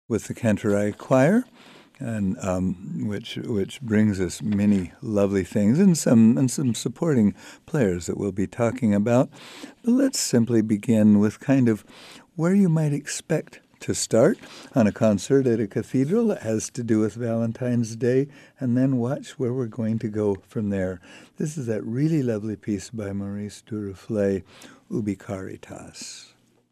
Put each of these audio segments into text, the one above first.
with the Cantorai Choir, and which brings us many lovely things and some supporting players that we'll be talking about. But let's simply begin with kind of where you might expect to start on a concert at a cathedral that has to do with Valentine's Day, and then watch where we're going to go from there. This is that really lovely piece by Maurice Duruflé, Ubi Caritas.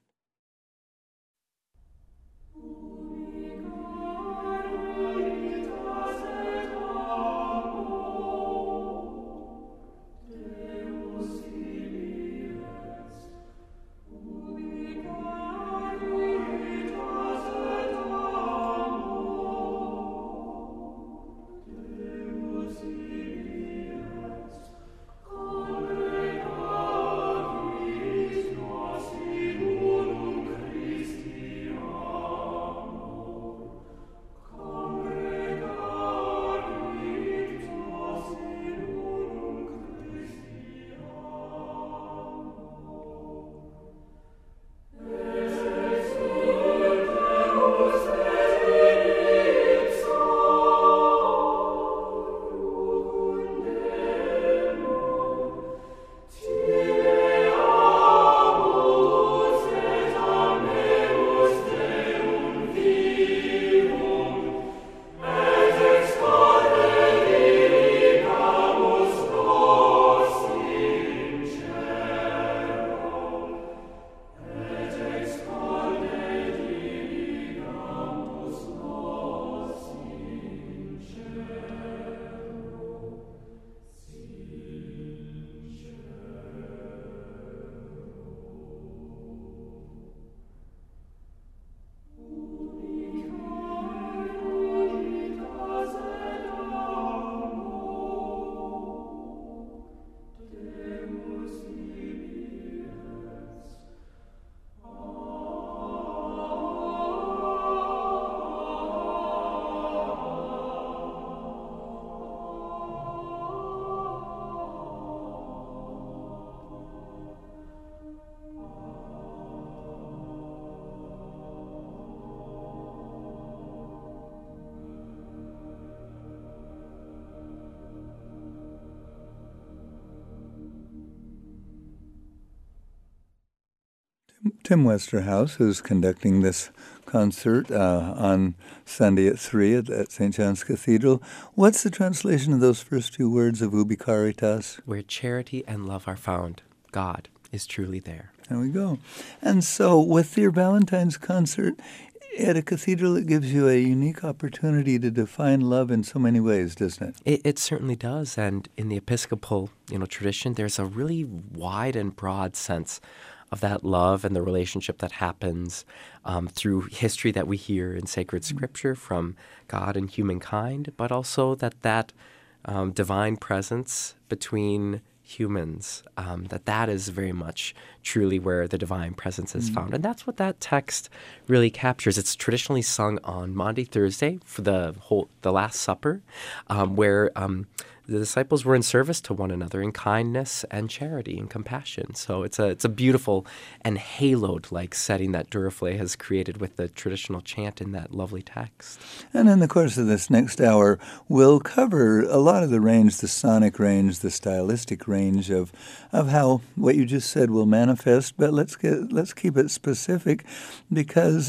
Tim Westerhouse, who's conducting this concert on Sunday at 3 at St. John's Cathedral. What's the translation of those first two words of Ubi Caritas? Where charity and love are found, God is truly there. There we go. And so with your Valentine's concert at a cathedral, it gives you a unique opportunity to define love in so many ways, doesn't it? It certainly does. And in the Episcopal tradition, there's a really wide and broad sense of that love and the relationship that happens through history that we hear in sacred scripture from God and humankind, but also that divine presence between humans, that is very much truly where the divine presence is found. And that's what that text really captures. It's traditionally sung on Maundy Thursday for the Last Supper, where the disciples were in service to one another in kindness and charity and compassion. So it's a beautiful and haloed-like setting that Duruflé has created with the traditional chant in that lovely text. And in the course of this next hour, we'll cover a lot of the range, the sonic range, the stylistic range of how what you just said will manifest. But let's keep it specific, because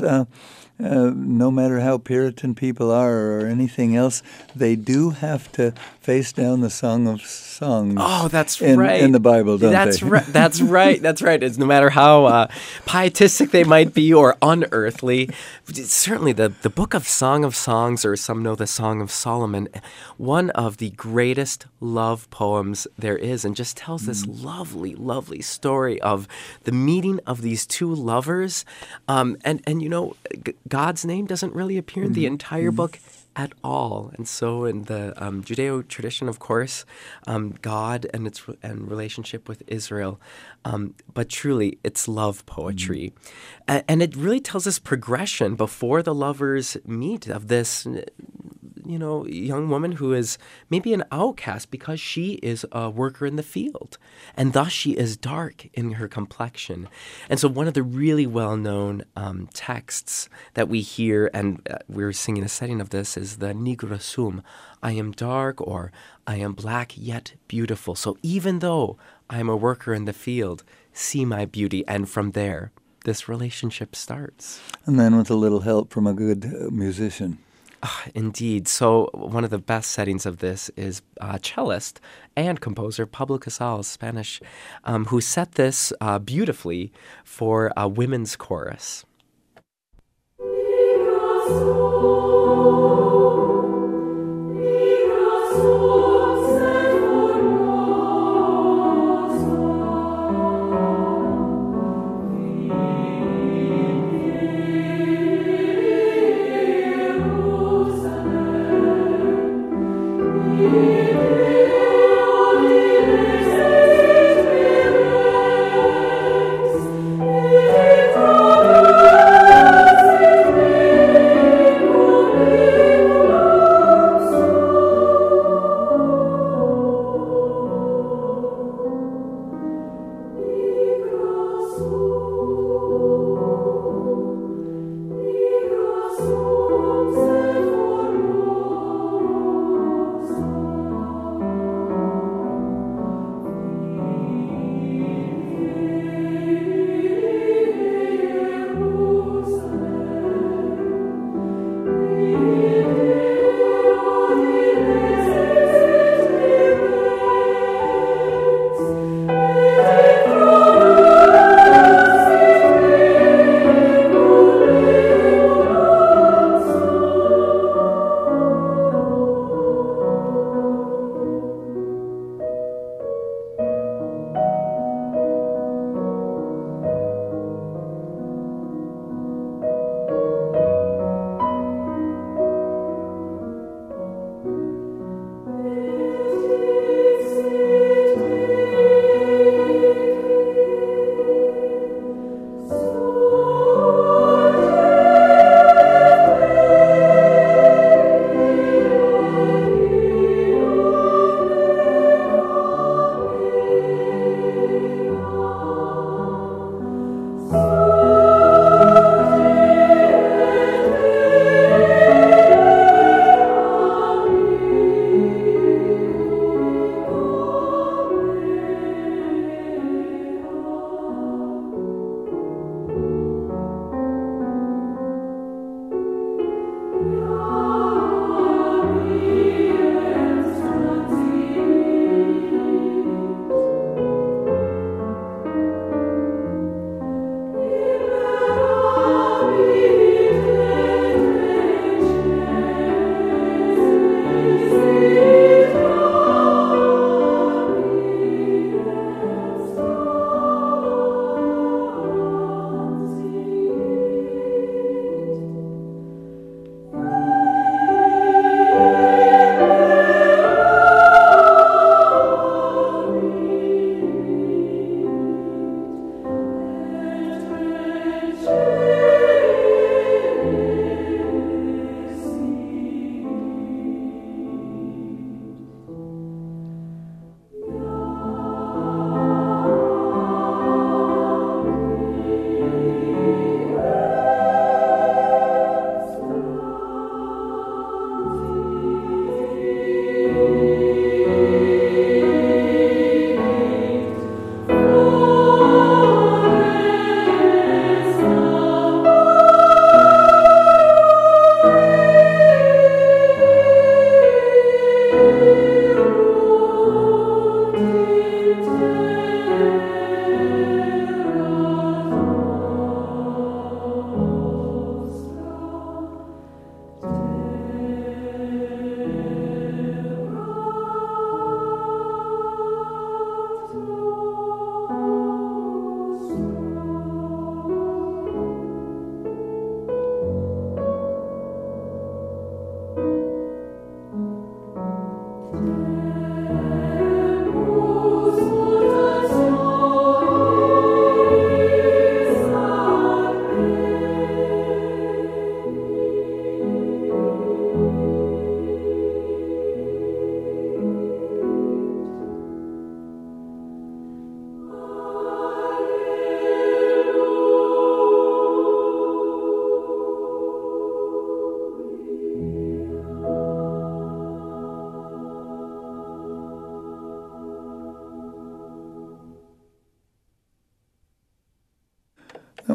no matter how Puritan people are or anything else, they do have to face down the Song of Songs. Oh, that's right. In the Bible, don't that's they? Right. That's right. That's right. It's no matter how pietistic they might be or unearthly. Certainly the book of Song of Songs, or some know the Song of Solomon, one of the greatest love poems there is, and just tells this lovely, lovely story of the meeting of these two lovers. And God's name doesn't really appear in the entire book at all. And so in the Judeo tradition, of course, God and its relationship with Israel, but truly it's love poetry. And it really tells us progression before the lovers meet of this, young woman who is maybe an outcast because she is a worker in the field, and thus she is dark in her complexion. And so one of the really well-known texts that we hear, and we're singing a setting of this, is the Nigra Sum, I am dark, or I am black yet beautiful. So even though I'm a worker in the field, see my beauty. And from there, this relationship starts. And then with a little help from a good musician. Indeed. So one of the best settings of this is cellist and composer Pablo Casals, Spanish, who set this beautifully for a women's chorus.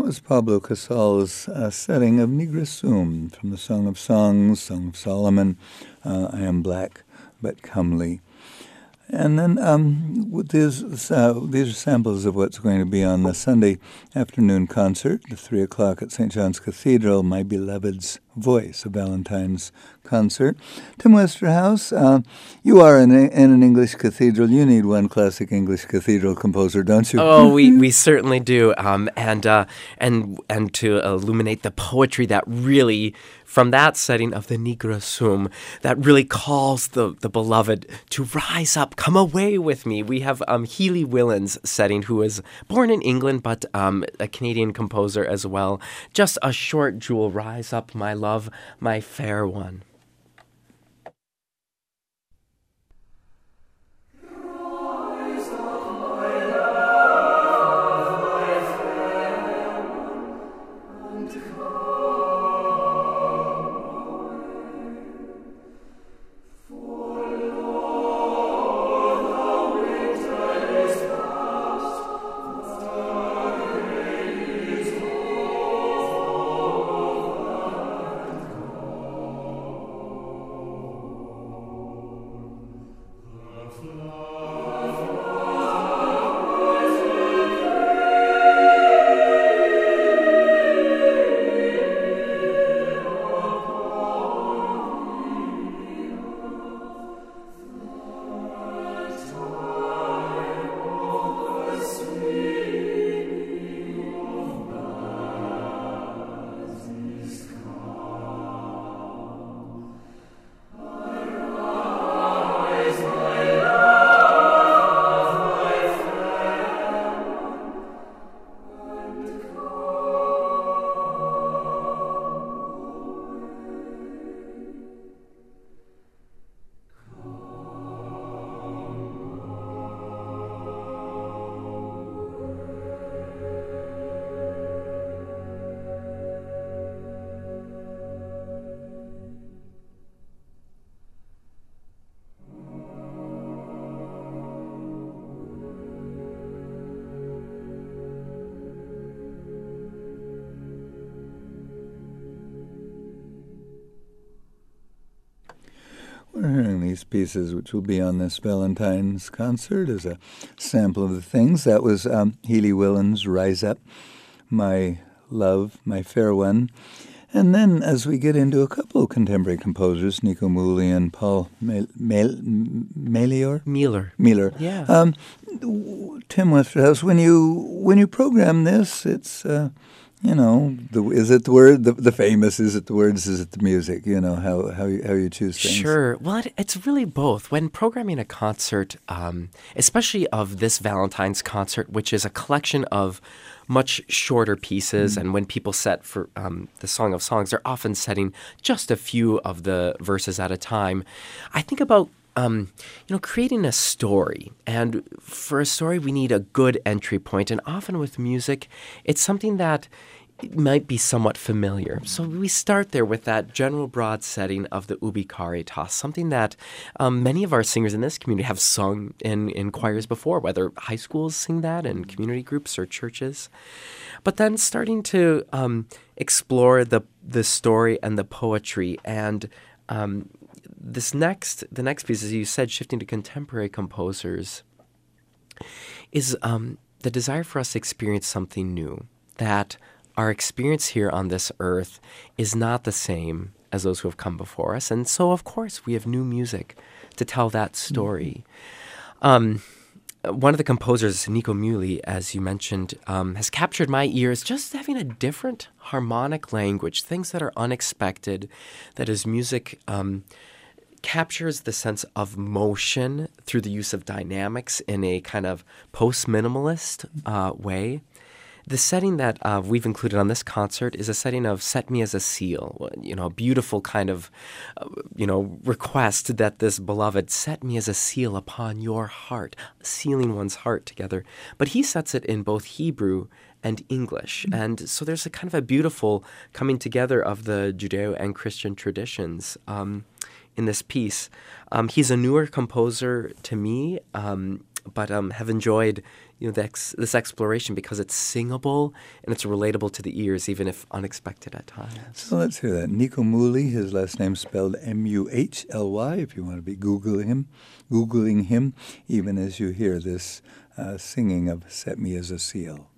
was Pablo Casal's setting of Nigra Sum from the Song of Songs, Song of Solomon, I Am Black But Comely. And then with these are samples of what's going to be on the Sunday afternoon concert, the 3 o'clock at St. John's Cathedral, My Beloved's Voice, a Valentine's concert. Tim Westerhouse, you are in an English cathedral. You need one classic English cathedral composer, don't you? Oh, we certainly do. And to illuminate the poetry that really, from that setting of the Nigra Sum, that really calls the beloved to rise up, come away with me. We have Healy Willens setting, who is born in England, but a Canadian composer as well. Just a short jewel, rise up, my love, my fair one. We're hearing these pieces, which will be on this Valentine's concert, as a sample of the things. That was Healy Willens' Rise Up, My Love, My Fair One. And then as we get into a couple of contemporary composers, Nico Muhly and Paul Meilleur? Meilleur. Yeah. Tim Westerhouse, when you program this, it's... is it the word, the famous, is it the words, is it the music, how you choose things? Sure. Well, it's really both. When programming a concert, especially of this Valentine's concert, which is a collection of much shorter pieces, and when people set for the Song of Songs, they're often setting just a few of the verses at a time. I think about creating a story. And for a story, we need a good entry point. And often with music, it's something that might be somewhat familiar. So we start there with that general broad setting of the Ubi Caritas, something that many of our singers in this community have sung in choirs before, whether high schools sing that in community groups or churches. But then starting to explore the story and the poetry, and the next piece, as you said, shifting to contemporary composers, is the desire for us to experience something new, that our experience here on this earth is not the same as those who have come before us. And so, of course, we have new music to tell that story. One of the composers, Nico Muhly, as you mentioned, has captured my ears just having a different harmonic language, things that are unexpected, that his music captures the sense of motion through the use of dynamics in a kind of post-minimalist way. The setting that we've included on this concert is a setting of Set Me as a Seal, a beautiful kind of, request that this beloved set me as a seal upon your heart, sealing one's heart together. But he sets it in both Hebrew and English. And so there's a kind of a beautiful coming together of the Judeo and Christian traditions in this piece. He's a newer composer to me, but have enjoyed this exploration because it's singable and it's relatable to the ears, even if unexpected at times. So let's hear that. Nico Muhly, his last name spelled Muhly, if you want to be Googling him, even as you hear this singing of Set Me as a Seal.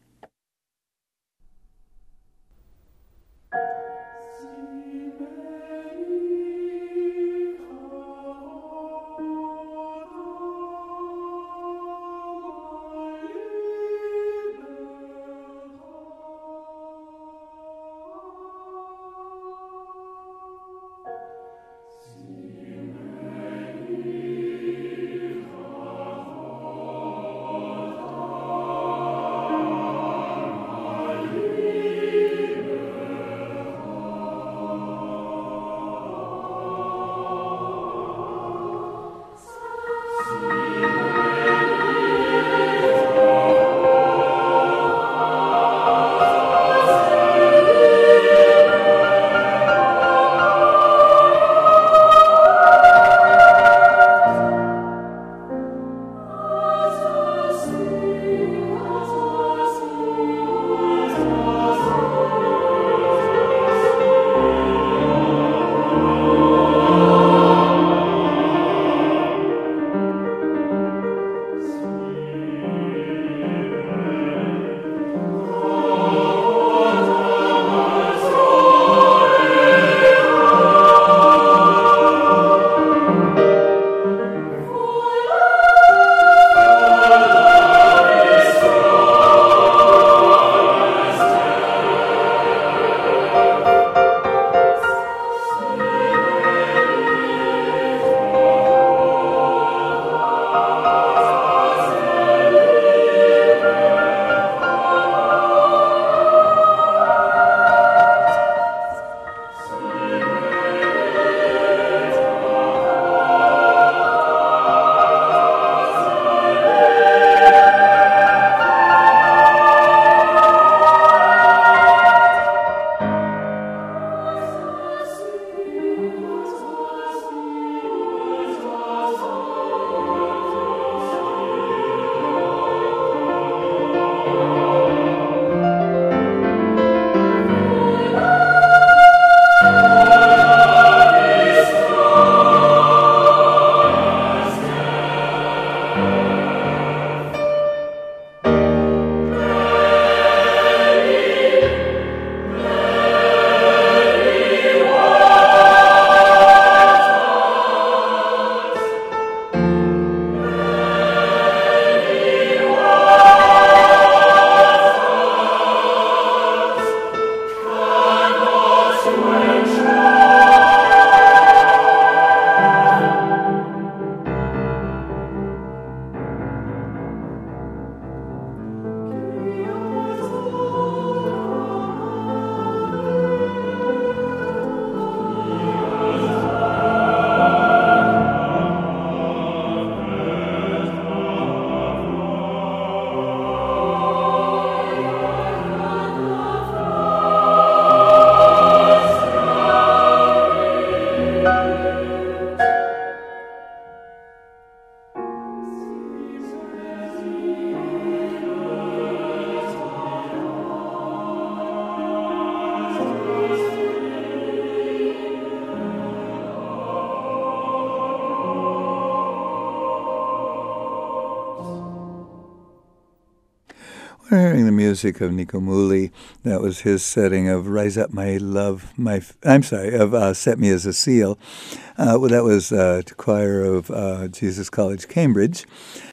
We're hearing the music of Nico Muhly. That was his setting of Rise Up My Love, Set Me as a Seal. That was to choir of Jesus College, Cambridge.